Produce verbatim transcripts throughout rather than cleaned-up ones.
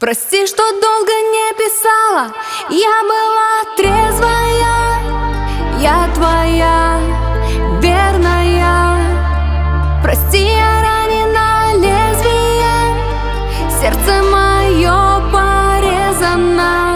Прости, что долго не писала. Я была трезвая, я твоя верная. Прости, я ранена лезвием, сердце мое порезано.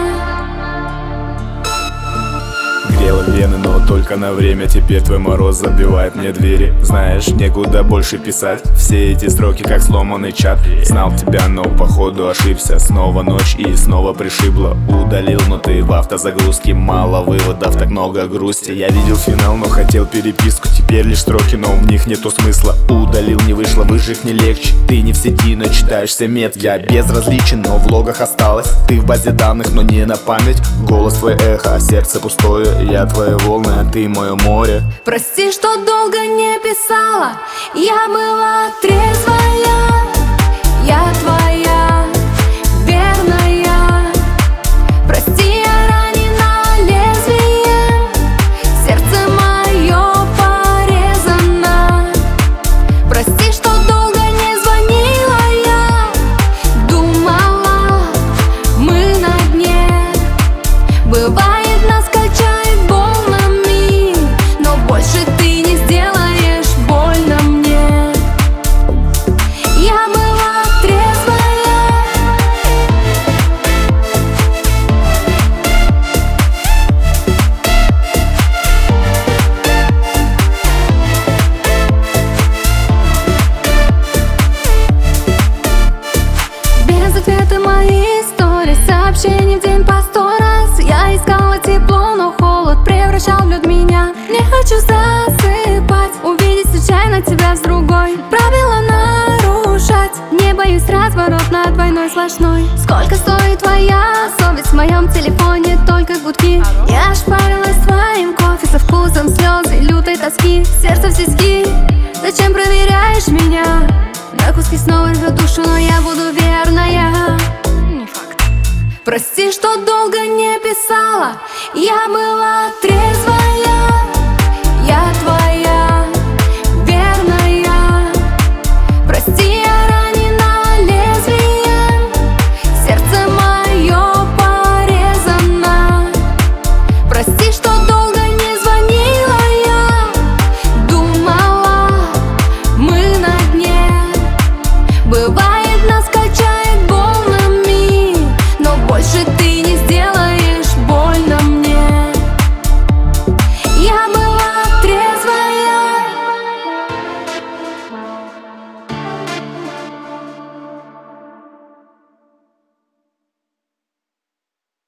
Грела вены, но только на время. Теперь твой мороз забивает мне двери. Знаешь, некуда больше писать. Все эти строки как сломанный чат. Знал тебя, но походу ошибся. Снова ночь и снова пришибло. Удалил, но ты в автозагрузке. Мало выводов, так много грусти. Я видел финал, но хотел переписку. Теперь лишь строки, но в них нету смысла. Удалил, не вышло, выжить не легче. Ты не в сети, но читаешь все метки. Я безразличен, но в логах осталось. Ты в базе данных, но не на память. Голос твой эхо, а сердце пустое. Я твои волны, а ты мое море. Прости, что долго не писала. Я была трезвая, я твоя верная. Прости, я ранена лезвием, сердце мое порезано. Прости, что долго не звонила я. Думала, мы на дне. Бывает, нас качает волнами, но больше ты не сделаешь больно мне. Я была трезвая. Без ответа мои истории, сообщений в день по сто раз. Я искала тепло, но холод превращал в лед меня. Не хочу засыпать, увидеть случайно тебя с другой. Правила нарушать, не боюсь разворот на двойной сплошной. Сколько стоит твоя совесть в моем телефоне, только гудки. Я шпарилась твоим кофе со вкусом слез и лютой тоски. Сердце в тиски, зачем проверяешь меня? На куски снова рвет душу, но я буду верная. Прости, что долго не писала. Я была трезвая.